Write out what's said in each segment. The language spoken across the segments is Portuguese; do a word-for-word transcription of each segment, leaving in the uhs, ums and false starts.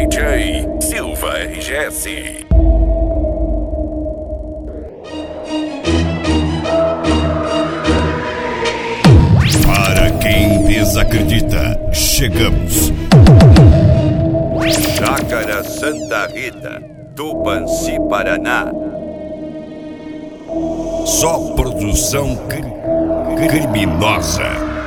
J Silva R G S. Para quem desacredita, chegamos. Chácara Santa Rita, Tupanci, Paraná. Só produção cri- criminosa.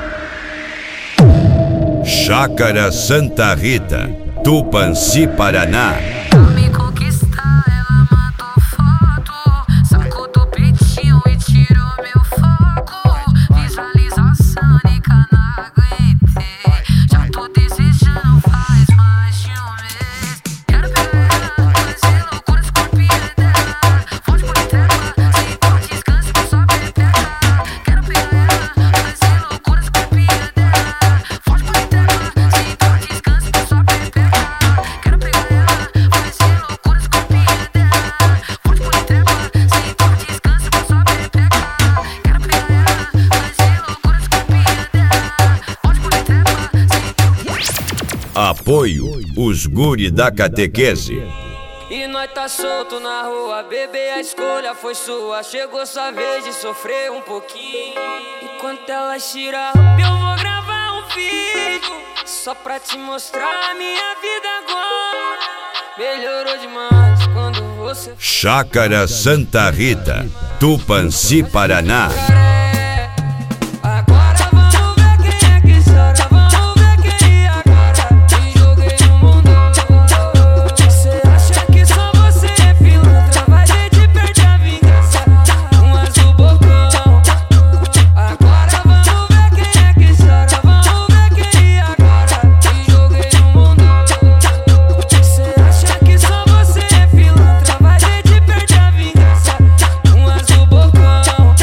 Chácara Santa Rita, Tupanci, Paraná. Pra me conquistar, ela mandou foto. Sacou do peitinho e tirou meu foco. Visualização, nica, não aguentei. Já tô desejando faz mais de um mês. Quero pegar ela, fazer loucuras com a pia dela. Fonte por entrega, sem pôr descanso, só pepeca. Quero pegar ela, fazer loucuras com a pia dela. Fonte por entrega, sem pôr descanso, só pepeca. Quero pegar ela, fazer loucuras com a pia dela. Fonte por entrega, sem pôr descanso, só pepeca. Quero pegar ela, fazer loucuras com a pia dela. Fonte por entrega, sem Apoio, os guri da catequese. E nós tá solto na rua, bebê, a escolha foi sua. Chegou sua vez de sofrer um pouquinho. Enquanto ela tira a roupa, eu vou gravar um vídeo só pra te mostrar a minha vida agora. Melhorou demais quando você Chácara Santa Rita, Tupanci, Paraná. é. Agora vamos ver quem é que chora. Vamos ver quem agora te joguei no mundo. Você acha que só você é pilantra? Vai ver de perto a vingança. Um azul bocão. Agora vamos ver quem é que chora. Vamos ver quem agora te joguei no mundo. Você acha que só você é pilantra? Vai ver de perto a vingança. Um azul bocão.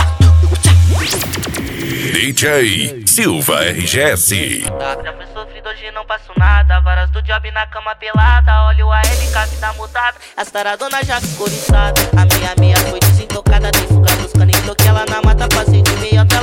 D J Silva R G S. Já fui sofrido, hoje não passo nada. Varas do job na cama pelada. Olho a L K, vida mudada. As taradona já ficou liçada. A minha meia foi desentocada. Dei fuga nos caninhos, toquei ela na mata, passei de meia.